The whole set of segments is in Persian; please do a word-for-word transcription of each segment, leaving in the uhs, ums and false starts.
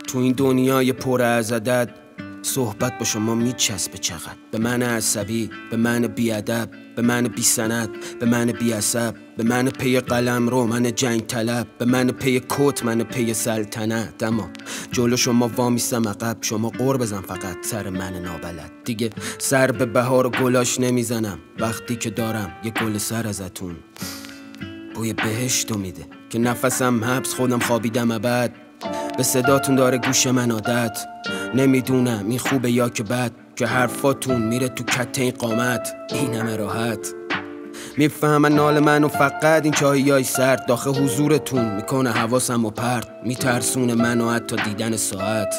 تو این دنیای پر از عدد صحبت با شما میچسبه چقدر. به من عصبی، به من بیادب، به من بی سند، به من بی عصب، به من پی قلم رو، من جنگ طلب، به من پی کت، من پی سلطنت. اما جلو شما وامیستم عقب، شما قور بزن فقط سر من نابلد. دیگه سر به بهار و گلاش نمیزنم وقتی که دارم یه گل سر ازتون. بوی بهشتو میده که نفسم حبس، خودم خوابیدم ابد. به صداتون داره گوش من عادت، نمیدونم این خوبه یا که بد، که حرفاتون میره تو کته این قامت. این همه راحت میفهمن نال من و فقط این چاهیای سرد داخل حضورتون میکنه حواسم و پرد، میترسونه من و حتی دیدن ساعت.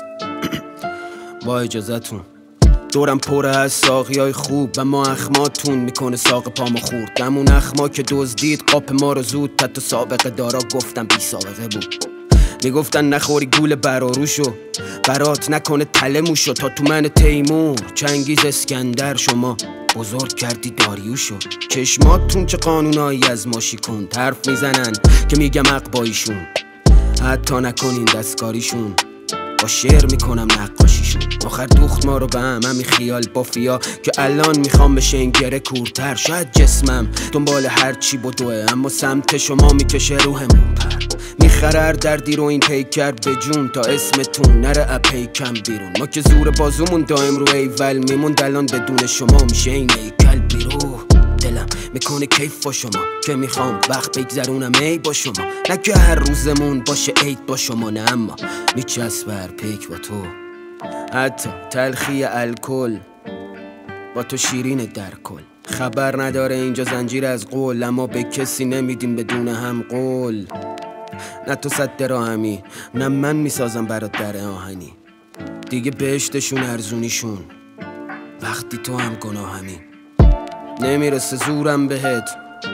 با اجازتون دورم پره از ساقیای خوب و ما اخماتون میکنه ساق پامو خورد. دمون اخما که دزدید قاپ ما رو زود، حتی سابقه دارا گفتم بی سابقه بود. میگفتن نخوری گول براروشو، برات نکنه تله موشو. تا تو من تیمور چنگیز اسکندر شما بزرگ کردی داریوشو. چشماتون چه قانونایی از ما شیکن، حرف میزنن که میگم حق با ایشون. حتی نکنین دستکاریشون، با شعر میکنم نقاشیشون. آخر دوخت ما رو به هم همین خیال بافیا که الان میخوام بشه این گره کورتر. شاید جسمم دنبال هر چی بدوه، اما سمت شما میکشه روحمون پر. میخرر دردی رو این پیکر به جون تا اسمتون نره اپیکم بیرون. ما که زور بازومون دائم رو ایول میموند، الان بدون شما میشه این ایکل بیرو. دلم میکنه کیف با شما که میخوام وقت بگذرونم ای با شما، نه که هر روزمون باشه عید با شما، نه اما میچسبه هر پیک با تو. حتی تلخی الکل با تو شیرین در کل. خبر نداره اینجا زنجیر از قول، اما به کسی نمیدیم بدون هم قول. نه تو صد دراهمی، نه من میسازم برات در آهنی. دیگه بهشتشون ارزونیشون وقتی تو هم گناهمی. نمیرسه زورم بهت،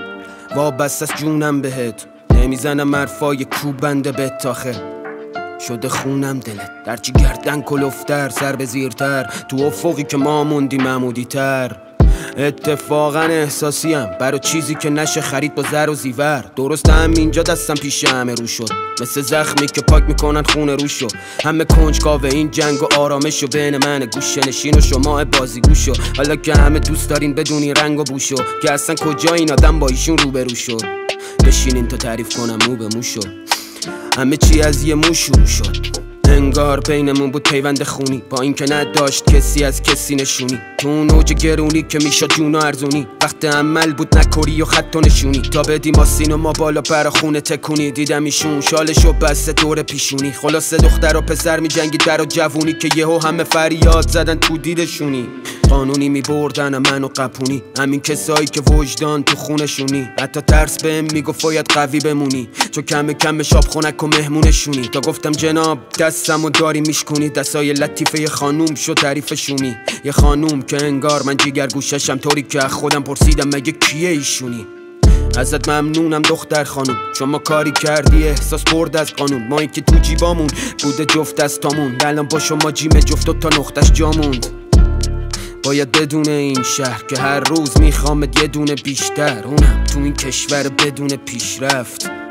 وابست از جونم بهت. نمیزنم حرفای کوبنده به تاخه، شده خونم دلت. درچی گردن کلفتر سر به زیرتر، تو افقی که ما موندیم عمودی تر. اتفاقا احساسیم برای چیزی که نشه خرید با زر و زیور. درست هم اینجا دستم پیش همه رو شد، مثل زخمی که پاک میکنن خون روشو. همه کنجکاوه این جنگ و آرامشو بین من گوشه نشین و شما بازی گوشو. حالا که همه دوست دارین بدونی رنگ و بوشو، که اصلا کجا این آدم با ایشون روبرو شد. بشینین تا تعریف کنم مو به موشو، همه چی از یه مو شروع شد. انگار بینمون بود پیوند خونی، با این که نداشت کسی از کسی نشونی. تو اون اوج گرونی که میشد جون و ارزونی، وقت عمل بود نکوری و خط و نشونی. تا بدیم آسین و ما بالا پر خونه تکونی. دیدم ایشون شالشو بسته دور پیشونی. خلاصه دختر و پسر می جنگید در و جوونی، که یهو همه فریاد زدن تو دیدشونی. قانونی می بردن منو قپونی، همین کسایی که وجدان تو خونشونی. حتی ترس بهم میگفت باید قوی بمونی، چون کم کم شاب خونک و مهمونشونی. تا گفتم جناب دستمو داری میشکنی، دستای لطیفه یه خانوم شو تعریفشونی. یه خانوم که انگار من جیگر گوششم، طوری که خودم پرسیدم مگه کیه ایشونی. ازت ممنونم دختر خانوم، شما کاری کردی احساس برد از قانون. ما این که تو جیبامون بوده جفت دستامون، الان با شما جیم جفت و تا نقطش جاموند. باید بدون این شهر که هر روز میخوامت یه دونه بیشتر، اونم تو این کشور بدون پیشرفت.